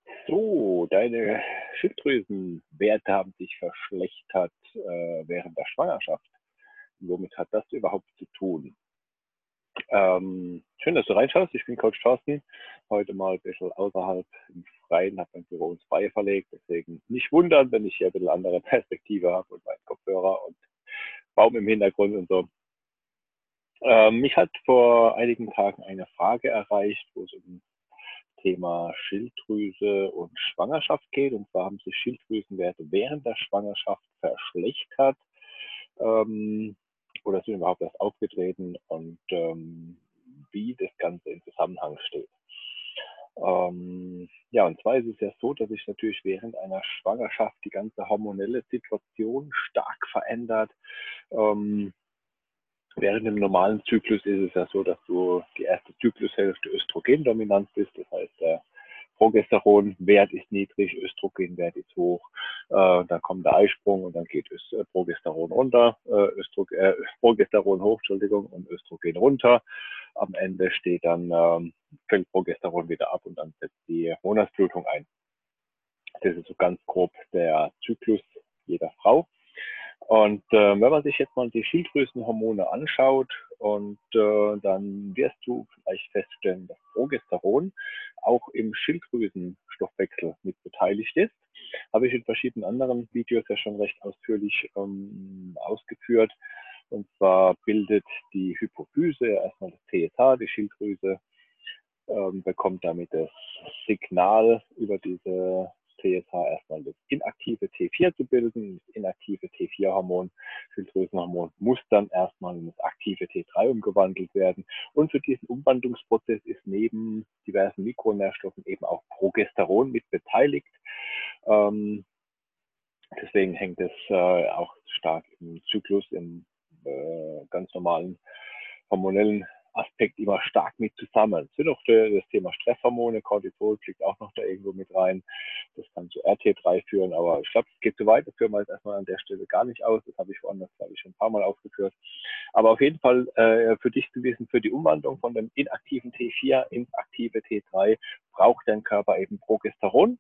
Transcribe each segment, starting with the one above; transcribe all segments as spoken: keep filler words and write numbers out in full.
So, deine Schilddrüsenwerte haben sich verschlechtert äh, während der Schwangerschaft. Womit hat das überhaupt zu tun? Ähm, schön, dass du reinschaust. Ich bin Coach Thorsten. Heute mal ein bisschen außerhalb im Freien, habe mein Büro ins Freie verlegt. Deswegen nicht wundern, wenn ich hier ein bisschen andere Perspektive habe und meinen Kopfhörer und Baum im Hintergrund und so. Ähm, mich hat vor einigen Tagen eine Frage erreicht, wo es um Thema Schilddrüse und Schwangerschaft geht. Und zwar haben sich Schilddrüsenwerte während der Schwangerschaft verschlechtert ähm, oder sind überhaupt erst aufgetreten und ähm, wie das Ganze im Zusammenhang steht. Ähm, ja, und zwar ist es ja so, dass sich natürlich während einer Schwangerschaft die ganze hormonelle Situation stark verändert. Ähm, Während dem normalen Zyklus ist es ja so, dass du die erste Zyklushälfte östrogendominant bist. Das heißt, der Progesteronwert ist niedrig, Östrogenwert ist hoch. Äh, dann kommt der Eisprung und dann geht es äh, Progesteron runter, äh, Östro äh, Progesteron hoch, Entschuldigung, und Östrogen runter. Am Ende steht dann, ähm, fällt Progesteron wieder ab und dann setzt die Monatsblutung ein. Das ist so ganz grob der Zyklus jeder Frau. Und äh, wenn man sich jetzt mal die Schilddrüsenhormone anschaut und äh, dann wirst du vielleicht feststellen, dass Progesteron auch im Schilddrüsenstoffwechsel mit beteiligt ist. Habe ich in verschiedenen anderen Videos ja schon recht ausführlich ähm, ausgeführt. Und zwar bildet die Hypophyse erstmal das T S H, die Schilddrüse, ähm, bekommt damit das Signal über diese T S H erstmal das inaktive T vier zu bilden. Das inaktive T vier Hormon, Schilddrüsenhormon, muss dann erstmal in das aktive T drei umgewandelt werden. Und für diesen Umwandlungsprozess ist neben diversen Mikronährstoffen eben auch Progesteron mit beteiligt. Ähm, deswegen hängt es äh, auch stark im Zyklus, im äh, ganz normalen hormonellen Aspekt immer stark mit zusammen. Es sind auch das Thema Stresshormone, Cortisol fliegt auch noch da irgendwo mit rein. Das kann zu R T drei führen, aber ich glaube, es geht zu weit. Das führen wir jetzt erstmal an der Stelle gar nicht aus. Das habe ich woanders, glaube ich, schon ein paar Mal aufgeführt. Aber auf jeden Fall äh, für dich zu wissen, für die Umwandlung von dem inaktiven T vier ins aktive T drei braucht dein Körper eben Progesteron,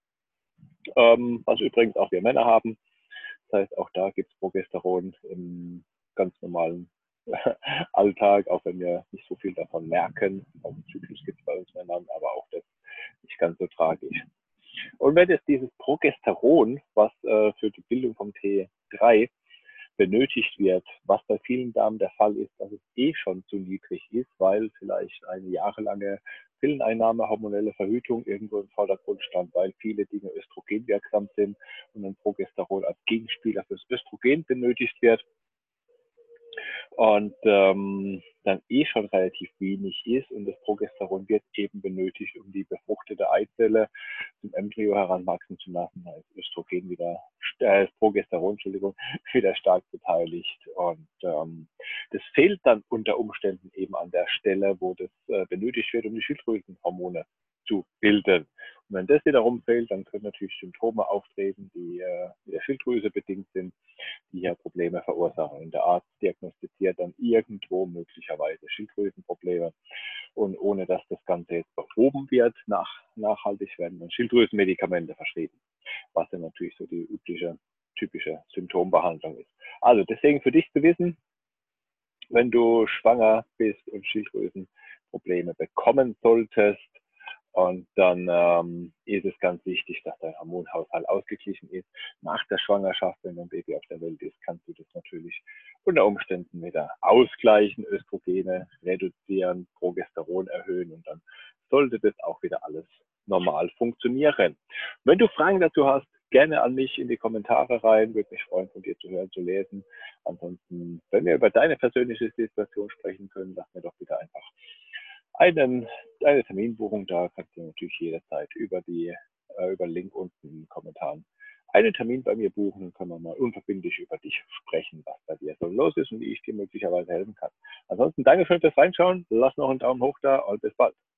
ähm, was übrigens auch wir Männer haben. Das heißt, auch da gibt es Progesteron im ganz normalen Alltag, auch wenn wir nicht so viel davon merken. Also Zyklus gibt es bei uns Männern, aber auch das nicht ganz so tragisch. Und wenn jetzt dieses Progesteron, was äh, für die Bildung vom T drei benötigt wird, was bei vielen Damen der Fall ist, dass es eh schon zu niedrig ist, weil vielleicht eine jahrelange Pilleneinnahme, hormonelle Verhütung irgendwo im Vordergrund stand, weil viele Dinge östrogenwirksam sind und ein Progesteron als Gegenspieler fürs Östrogen benötigt wird und ähm, dann eh schon relativ wenig ist und das Progesteron wird eben benötigt, um die befruchtete Eizelle zum Embryo heranwachsen zu lassen. Da ist Östrogen wieder, äh, Progesteron, Entschuldigung, wieder stark beteiligt und ähm, das fehlt dann unter Umständen eben an der Stelle, wo das äh, benötigt wird, um die Schilddrüsenhormone zu bilden. Und wenn das wiederum fehlt, dann können natürlich Symptome auftreten, die äh, mit der Schilddrüse bedingt sind, die hier Probleme verursachen. Und der Arzt diagnostiziert dann irgendwo möglicherweise Schilddrüsenprobleme. Und ohne dass das Ganze jetzt behoben wird, nach, nachhaltig werden dann Schilddrüsenmedikamente verschrieben, was dann natürlich so die übliche, typische Symptombehandlung ist. Also deswegen für dich zu wissen, wenn du schwanger bist und Schilddrüsenprobleme bekommen solltest, und dann ähm, ist es ganz wichtig, dass dein Hormonhaushalt ausgeglichen ist. Nach der Schwangerschaft, wenn ein Baby auf der Welt ist, kannst du das natürlich unter Umständen wieder ausgleichen, Östrogene reduzieren, Progesteron erhöhen und dann sollte das auch wieder alles normal funktionieren. Wenn du Fragen dazu hast, gerne an mich in die Kommentare rein. Würde mich freuen, von dir zu hören, zu lesen. Ansonsten, wenn wir über deine persönliche Situation sprechen können, lass mir doch bitte einfach einen, eine Terminbuchung. Da kannst du natürlich jederzeit über die äh, über den Link unten in den Kommentaren einen Termin bei mir buchen. Dann können wir mal unverbindlich über dich sprechen, was bei dir so los ist und wie ich dir möglicherweise helfen kann. Ansonsten Dankeschön fürs Reinschauen. Lass noch einen Daumen hoch da und bis bald.